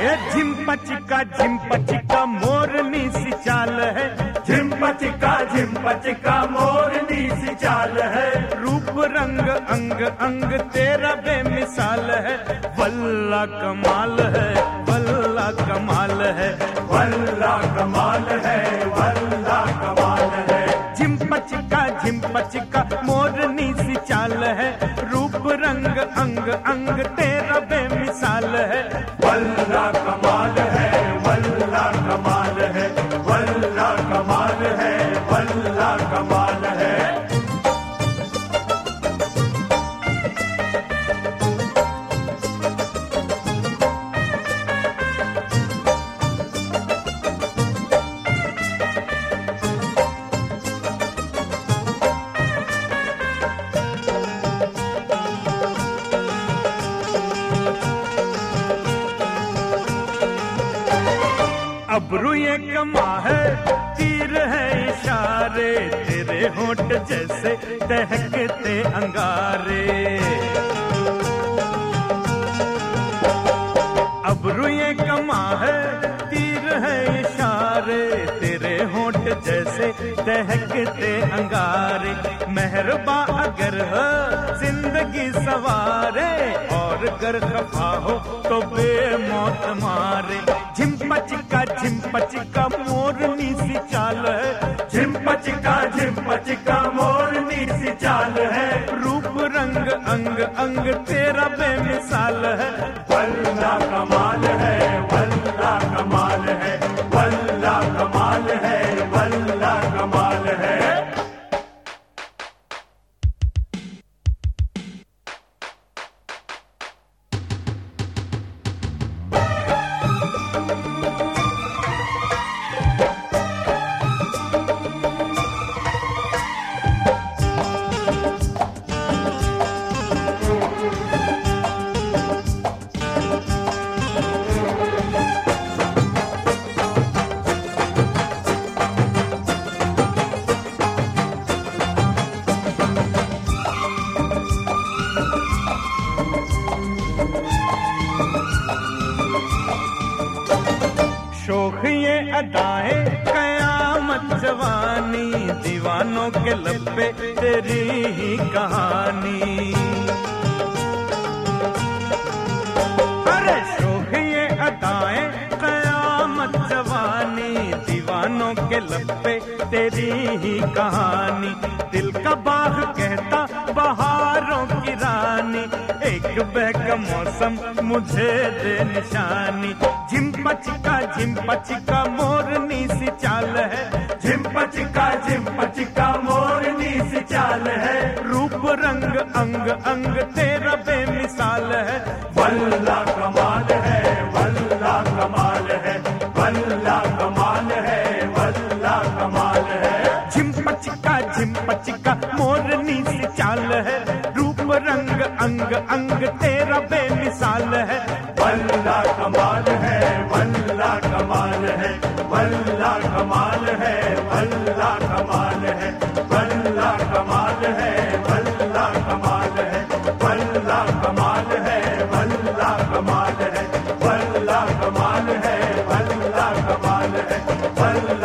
ये झिम्पचिका मोरनी सी चाल है, झिम्पचिका मोरनी सी चाल है। रूप रंग अंग अंग तेरा बेमिसाल है, वल्ला कमाल है, वल्ला कमाल है, वल्ला कमाल है, वल्ला कमाल है। झिम्पचिका मोरनी सी चाल है, रूप रंग अंग अंग तेरा बेमिसाल है, वल्ला कमाल है, वल्ला कमाल है, वल्ला कमाल है, वल्ला कमाल है। अबरू ये कमा है, तीर है इशारे, तेरे होंठ जैसे दहकते अंगारे। अबरू ये कमा है, तीर है इशारे, तेरे होंठ जैसे दहकते अंगारे। मेहरबा अगर हो जिंदगी सवारे, और अगर खफा हो तो बेमौत मारे। झिम्पचिका मोरनी सी चाल है, झिम्पचिका मोरनी सी चाल है। रूप रंग अंग अंग तेरा बेमिसाल है, वल्ला कमाल है, वल्ला कमाल है, वल्ला कमाल है, वल्ला कमाल है। शोख ये अदाएं कयामत जवानी, दीवानों के लब पे तेरी ही कहानी। अरे शोख ये अदाएं कयामत जवानी, दीवानों के लब पे तेरी ही कहानी। दिल का बाग कहता बहारों की रानी, एक बहका मौसम मुझे दे निशानी। झिम्पचिका मोरनी सी चाल है, झिम्पचिका मोरनी सी चाल है। रूप रंग अंग अंग तेरा बेमिसाल है, वल्ला कमाल है, वल्ला कमाल है, वल्ला कमाल है, वल्ला कमाल है। झिम्पचिका मोरनी सी चाल है, रूप रंग अंग अंग तेरा बेमिसाल है, वल्ला कमाल है, वल्ला कमाल है, वल्ला कमाल है, वल्ला कमाल है, वल्ला कमाल है, वल्ला कमाल है, वल्ला कमाल है, वल्ला कमाल है, वल्ला कमाल है, वल्ला कमाल है, वल्ला